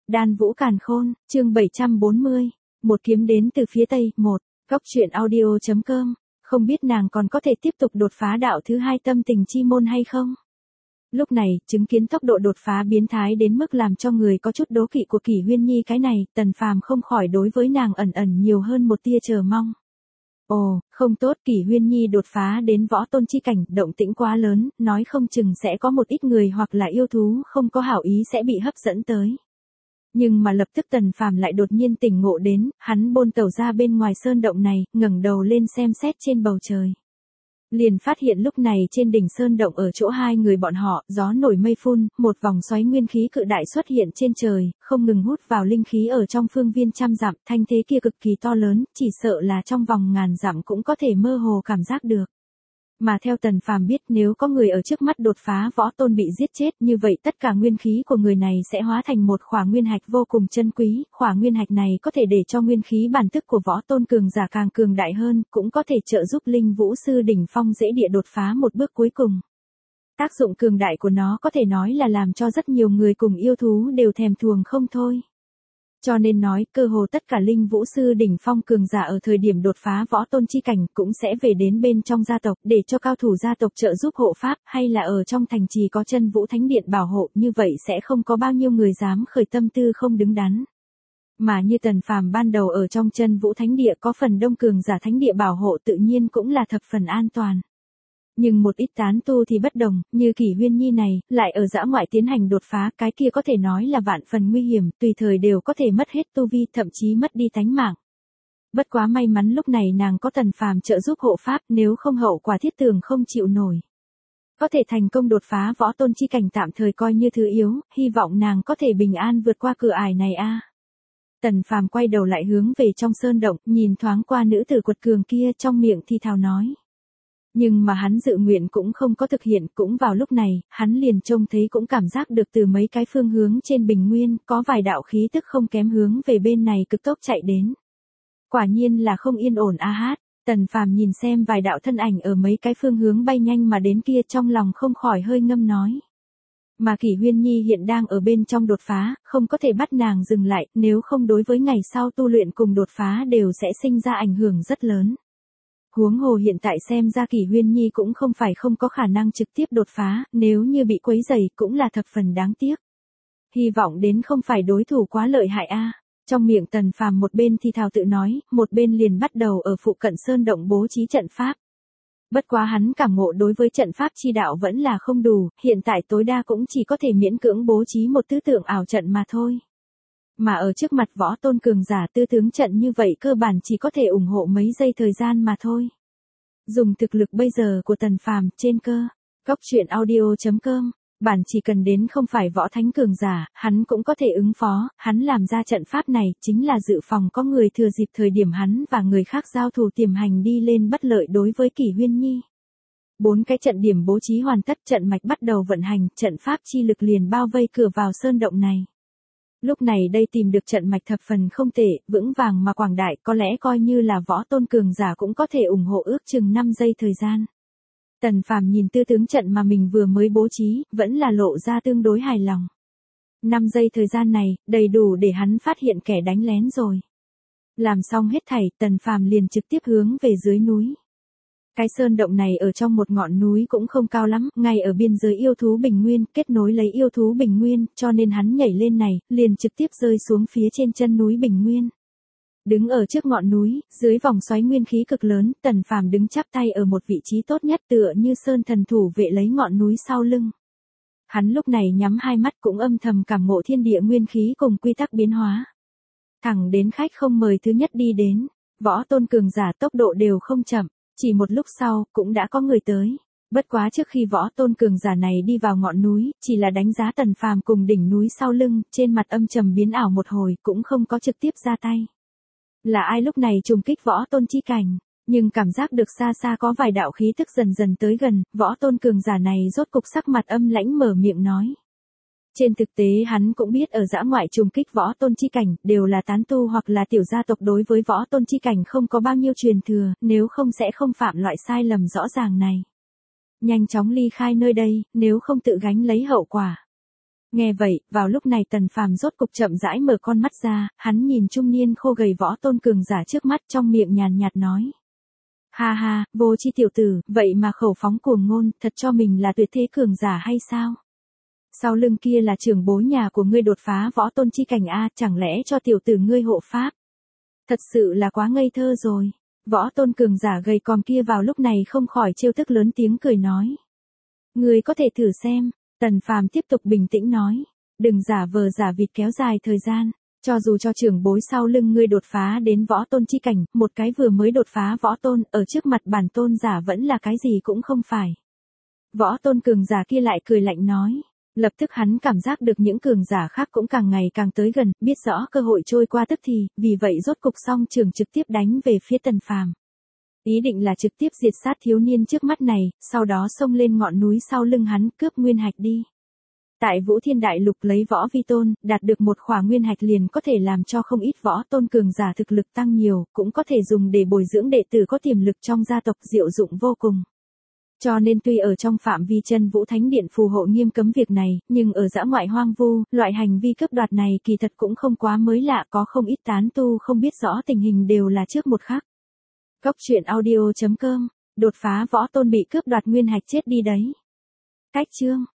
Đan Vũ Càn Khôn, chương 740. Một kiếm đến từ phía Tây, 1. Góc truyện audio.com. Không biết nàng còn có thể tiếp tục đột phá đạo thứ 2 tâm tình chi môn hay không? Lúc này, chứng kiến tốc độ đột phá biến thái đến mức làm cho người có chút đố kỵ của Kỷ Huyên Nhi cái này, Tần Phàm không khỏi đối với nàng ẩn ẩn nhiều hơn một tia chờ mong. Ồ, không tốt, Kỷ Huyên Nhi đột phá đến võ tôn chi cảnh, động tĩnh quá lớn, nói không chừng sẽ có một ít người hoặc là yêu thú không có hảo ý sẽ bị hấp dẫn tới. Nhưng mà lập tức Tần Phàm lại đột nhiên tỉnh ngộ đến, hắn bôn tẩu ra bên ngoài sơn động này, ngẩng đầu lên xem xét trên bầu trời. Liền phát hiện lúc này trên đỉnh sơn động ở chỗ hai người bọn họ, gió nổi mây phun, một vòng xoáy nguyên khí cự đại xuất hiện trên trời, không ngừng hút vào linh khí ở trong phương viên trăm dặm, thanh thế kia cực kỳ to lớn, chỉ sợ là trong vòng ngàn dặm cũng có thể mơ hồ cảm giác được. Mà theo Tần Phàm biết, nếu có người ở trước mắt đột phá võ tôn bị giết chết, như vậy tất cả nguyên khí của người này sẽ hóa thành một khỏa nguyên hạch vô cùng chân quý, khỏa nguyên hạch này có thể để cho nguyên khí bản thức của võ tôn cường giả càng cường đại hơn, cũng có thể trợ giúp linh vũ sư đỉnh phong dễ địa đột phá một bước cuối cùng. Tác dụng cường đại của nó có thể nói là làm cho rất nhiều người cùng yêu thú đều thèm thuồng không thôi. Cho nên nói, cơ hồ tất cả linh vũ sư đỉnh phong cường giả ở thời điểm đột phá võ tôn chi cảnh cũng sẽ về đến bên trong gia tộc để cho cao thủ gia tộc trợ giúp hộ pháp, hay là ở trong thành trì có chân vũ thánh điện bảo hộ, như vậy sẽ không có bao nhiêu người dám khởi tâm tư không đứng đắn. Mà như Tần Phàm ban đầu ở trong chân vũ thánh địa có phần đông cường giả thánh địa bảo hộ tự nhiên cũng là thập phần an toàn. Nhưng một ít tán tu thì bất đồng, như Kỷ Huyên Nhi này, lại ở dã ngoại tiến hành đột phá, cái kia có thể nói là vạn phần nguy hiểm, tùy thời đều có thể mất hết tu vi, thậm chí mất đi tánh mạng. Bất quá may mắn lúc này nàng có Tần Phàm trợ giúp hộ pháp, nếu không hậu quả thiết tưởng không chịu nổi. Có thể thành công đột phá võ tôn chi cảnh tạm thời coi như thứ yếu, hy vọng nàng có thể bình an vượt qua cửa ải này a. Tần Phàm quay đầu lại hướng về trong sơn động, nhìn thoáng qua nữ tử quật cường kia, trong miệng thi thào nói. Nhưng mà hắn dự nguyện cũng không có thực hiện, cũng vào lúc này, hắn liền trông thấy cũng cảm giác được từ mấy cái phương hướng trên bình nguyên, có vài đạo khí tức không kém hướng về bên này cực tốc chạy đến. Quả nhiên là không yên ổn a hát, Tần Phàm nhìn xem vài đạo thân ảnh ở mấy cái phương hướng bay nhanh mà đến kia, trong lòng không khỏi hơi ngâm nói. Mà Kỷ Huyên Nhi hiện đang ở bên trong đột phá, không có thể bắt nàng dừng lại, nếu không đối với ngày sau tu luyện cùng đột phá đều sẽ sinh ra ảnh hưởng rất lớn. Huống hồ hiện tại xem ra Kỷ Huyên Nhi cũng không phải không có khả năng trực tiếp đột phá, nếu như bị quấy rầy cũng là thập phần đáng tiếc. Hy vọng đến không phải đối thủ quá lợi hại a. Trong miệng Tần Phàm một bên thì thào tự nói, một bên liền bắt đầu ở phụ cận sơn động bố trí trận pháp. Bất quá hắn cảm ngộ đối với trận pháp chi đạo vẫn là không đủ, hiện tại tối đa cũng chỉ có thể miễn cưỡng bố trí một tư tưởng ảo trận mà thôi. Mà ở trước mặt võ tôn cường giả tư tướng trận như vậy cơ bản chỉ có thể ủng hộ mấy giây thời gian mà thôi. Dùng thực lực bây giờ của Tần Phàm trên cơ, góc truyện audio.com, bản chỉ cần đến không phải võ thánh cường giả, hắn cũng có thể ứng phó, hắn làm ra trận pháp này chính là dự phòng có người thừa dịp thời điểm hắn và người khác giao thủ tiềm hành đi lên bất lợi đối với Kỷ Huyên Nhi. 4 cái trận điểm bố trí hoàn tất, trận mạch bắt đầu vận hành, trận pháp chi lực liền bao vây cửa vào sơn động này. Lúc này đây tìm được trận mạch thập phần không tệ, vững vàng mà quảng đại, có lẽ coi như là võ tôn cường giả cũng có thể ủng hộ ước chừng 5 giây thời gian. Tần Phàm nhìn tư tướng trận mà mình vừa mới bố trí, vẫn là lộ ra tương đối hài lòng. 5 giây thời gian này, đầy đủ để hắn phát hiện kẻ đánh lén rồi. Làm xong hết thảy, Tần Phàm liền trực tiếp hướng về dưới núi. Cái sơn động này ở trong một ngọn núi cũng không cao lắm, ngay ở biên giới yêu thú bình nguyên, kết nối lấy yêu thú bình nguyên, cho nên hắn nhảy lên này, liền trực tiếp rơi xuống phía trên chân núi bình nguyên. Đứng ở trước ngọn núi, dưới vòng xoáy nguyên khí cực lớn, Tần Phàm đứng chắp tay ở một vị trí tốt nhất tựa như sơn thần thủ vệ lấy ngọn núi sau lưng. Hắn lúc này nhắm hai mắt cũng âm thầm cảm ngộ thiên địa nguyên khí cùng quy tắc biến hóa. Thẳng đến khách không mời thứ nhất đi đến, võ tôn cường giả tốc độ đều không chậm. Chỉ một lúc sau, cũng đã có người tới. Bất quá trước khi võ tôn cường giả này đi vào ngọn núi, chỉ là đánh giá Tần Phàm cùng đỉnh núi sau lưng, trên mặt âm trầm biến ảo một hồi, cũng không có trực tiếp ra tay. Là ai lúc này trùng kích võ tôn chi cảnh, nhưng cảm giác được xa xa có vài đạo khí tức dần dần tới gần, võ tôn cường giả này rốt cục sắc mặt âm lãnh mở miệng nói. Trên thực tế hắn cũng biết ở dã ngoại trùng kích võ tôn chi cảnh, đều là tán tu hoặc là tiểu gia tộc đối với võ tôn chi cảnh không có bao nhiêu truyền thừa, nếu không sẽ không phạm loại sai lầm rõ ràng này. Nhanh chóng ly khai nơi đây, nếu không tự gánh lấy hậu quả. Nghe vậy, vào lúc này Tần Phàm rốt cục chậm rãi mở con mắt ra, hắn nhìn trung niên khô gầy võ tôn cường giả trước mắt, trong miệng nhàn nhạt nói. Ha ha, vô chi tiểu tử, vậy mà khẩu phóng cuồng ngôn, thật cho mình là tuyệt thế cường giả hay sao? Sau lưng kia là trưởng bối nhà của ngươi đột phá võ tôn chi cảnh a, chẳng lẽ cho tiểu tử ngươi hộ pháp? Thật sự là quá ngây thơ rồi. Võ tôn cường giả gầy còm kia vào lúc này không khỏi trêu tức lớn tiếng cười nói. Ngươi có thể thử xem, Tần Phàm tiếp tục bình tĩnh nói. Đừng giả vờ giả vịt kéo dài thời gian. Cho dù cho trưởng bối sau lưng ngươi đột phá đến võ tôn chi cảnh, một cái vừa mới đột phá võ tôn, ở trước mặt bản tôn giả vẫn là cái gì cũng không phải. Võ tôn cường giả kia lại cười lạnh nói. Lập tức hắn cảm giác được những cường giả khác cũng càng ngày càng tới gần, biết rõ cơ hội trôi qua tức thì, vì vậy rốt cục song trường trực tiếp đánh về phía Tần Phàm. Ý định là trực tiếp diệt sát thiếu niên trước mắt này, sau đó xông lên ngọn núi sau lưng hắn cướp nguyên hạch đi. Tại Vũ Thiên Đại Lục lấy võ vi tôn, đạt được một khỏa nguyên hạch liền có thể làm cho không ít võ tôn cường giả thực lực tăng nhiều, cũng có thể dùng để bồi dưỡng đệ tử có tiềm lực trong gia tộc, diệu dụng vô cùng. Cho nên tuy ở trong phạm vi Chân Vũ Thánh Điện phù hộ nghiêm cấm việc này, nhưng ở dã ngoại hoang vu, loại hành vi cướp đoạt này kỳ thật cũng không quá mới lạ, có không ít tán tu không biết rõ tình hình đều là trước một khắc. Cốc truyện audio.com, đột phá võ tôn bị cướp đoạt nguyên hạch chết đi đấy. Cách chương